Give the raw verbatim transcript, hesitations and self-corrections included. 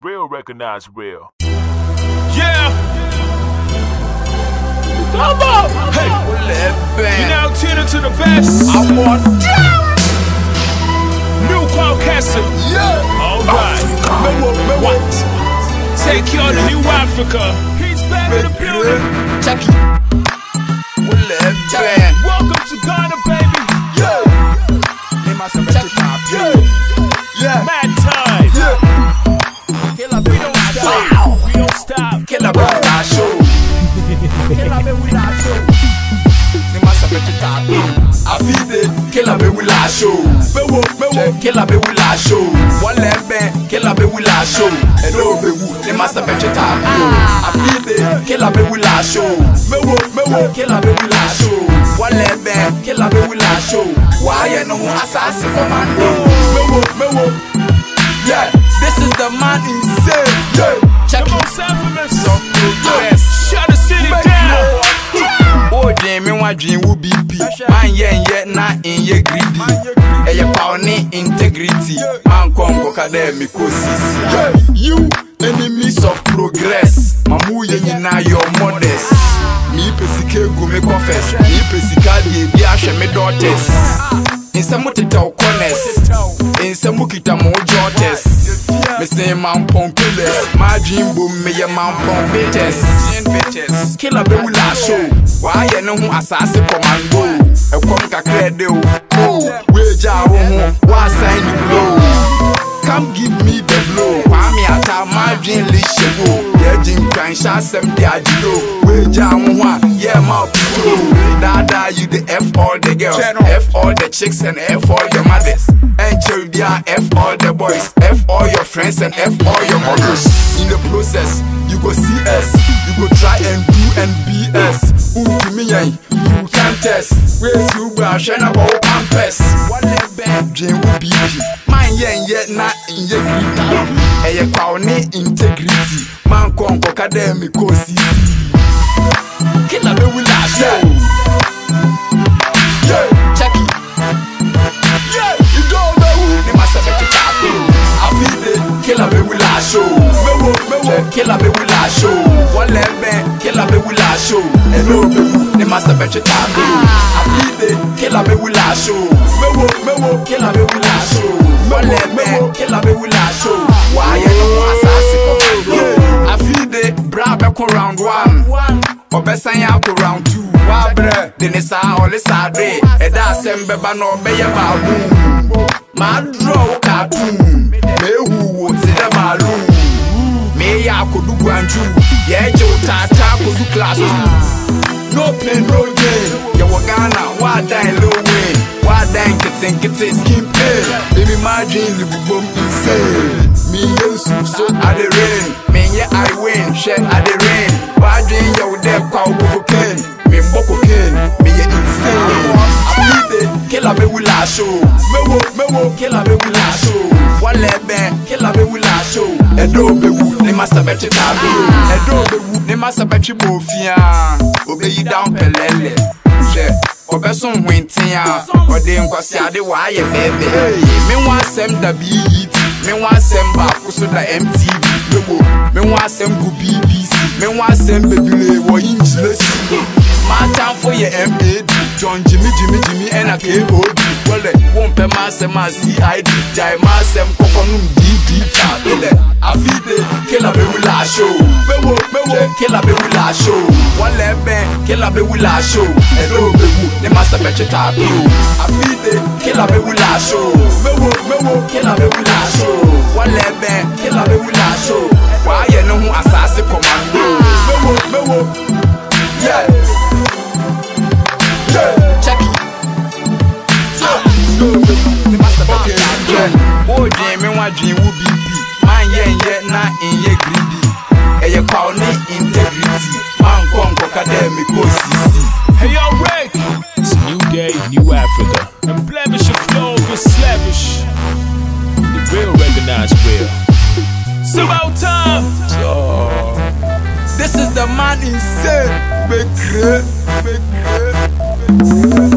Real recognize real. Yeah. Come on. Hey. You now tune into the best. I want New Caucasian. Yeah. All right. What? Take you on to New Africa. He's back in the building. Chucky. Welcome to Ghana, baby. Yeah. Yeah. Yeah. Mad time. Yeah. We don't stop. We don't stop. Killer be with our show. Killer be with our show. They must have been tapped. I feel it. Killer be with our show. Mewo, mewo. Killer be with our show. One leg band. Killer be with our show. Hello, mewo. They must have been tapped. I feel it. Killer be with our show. Mewo, mewo. Killer be with our show. One leg band. Killer be with our show. Why you know assassin commando? Mewo, mewo. Yeah, this is the man insane. Yeah, check Come on, it. Sanford. Some progress. Shut the city down. Oh, damn, me want dream will be P. Man, yeah, yeah, not in your greedy. Hey, your power integrity. Man, Congo academic sisi. You enemies of progress. Mamu ye na your modest. Me pesike go me confess. Me pesika die bi ahwe me daughters. Insamu tita okones. Insamu kita mo jotes. Me say man pompeles. My dream boom me ye man pompetes. Killer be wula show. Why ye no hu asase commando. E kom kakra de o. We ja wo hu. Wa sign you blow. Come give me the blow. Kwame ata my dream lishego. Ye jin kan sha sem de ajiro. We ja wo hu. Yeah my pro. Dada you the F all the girls. F all the chicks and F all your mothers. And children F all the boys. F all your friends and F all your mothers. In the process, you go see us. You go try and do and be us. Who to me you can't test. Where's you brush and about pampers? What the bad dream will be? Man yen yet not in your greedy. And your power integrity. Man conquer academic course. Killer be with us. Yeah, check it. Yeah, you don't know who they must have been tapping. I feel it. Killer be with our show. Mewo, mewo. Killer be with our show. One leg band. Killer be with our show. Hello, mewo. They must have been tapping. I feel it. Killer be with our show. Mewo, mewo. Killer be with our show. One leg band. Killer be with our show. Why you know assassin commando? I feel it. Bra back round one. Obesan ya ko round two. Wabre. Denisa ole sadre. Eda sembe ba no be ya babu. Ma draw cartoon. Me who would see the balloon. Me ya ko do gwanju. Ye je utata ko do class two. No pain, no gain. Ya wagana, wa dine low win. Wa dine kitten kitten skin pain. Baby my dream live boom insane. Me yesu so at the rain. Me ye I win, share at the rain. Wa dream ya with them kwa ubo ken. Me mboko ken, me ye insane. I feel it, killer be wula show. Mewo, mewo, killer be wula show. One leg band, killer be wula show. Edo be wu, ne must have better tabu. Edo be wu, ne must have better bofia. Obey you down pelele. Yeah. Obeson wintia. Ode nkwasi ade wa ye bebe. Me want sem da B E T. Me want sem ba kuso da M T V. Me want sem go B B C. Me want sem bebile wo injilesi. My time for your M A D. John Jimmy Jimmy Jimmy and a K O D. Well, they won't pay my sem as C I D. Jai my sem kokonum D D ta. I feel the killer be with our show. Mewo, mewo, killer be with our show. One leg band, killer be with our show. Hello, mewo, they must have bet you tap you. I feel the killer be with our show. Mewo, mewo, killer be with our show. One leg band, killer be with our show. Why you know who assassin commando? Mewo, mewo, yeah. Check it. They must have been tapped. Oh, damn, me want dream will be P. Man, yeah, yeah, not in your greedy. And your power integrity. Man, Congo academic sisi. Hey, yo, Rick. It's a new day, new Africa. And blemish your flow is slavish. The real recognize real. It's about time. Oh, this is the man insane. Make great, make great.